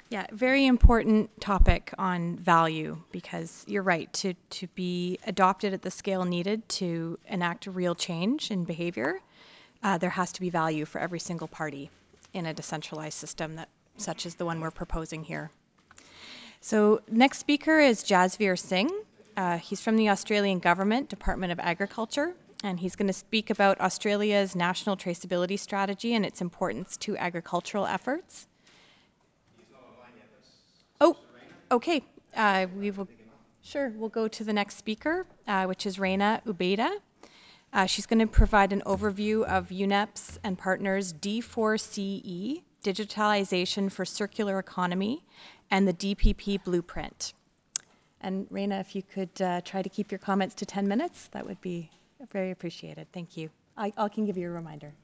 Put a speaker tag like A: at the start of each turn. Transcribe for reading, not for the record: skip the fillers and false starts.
A: Yeah, very important topic on value because you're right, to be adopted at the scale needed to enact a real change in behavior, there has to be value for every single party in a decentralized system that such as the one we're proposing here. So next speaker is Jasveer Singh. He's from the Australian Government, Department of Agriculture, and he's going to speak about Australia's national traceability strategy and its importance to agricultural efforts. Oh, okay. We will, sure, we'll go to the next speaker, which is Reina Ubeda. She's going to provide an overview of UNEP's and partners D4CE, Digitalization for Circular Economy, and the DPP Blueprint. And Reina, if you could try to keep your comments to 10 minutes, that would be very appreciated. Thank you. I can give you a reminder.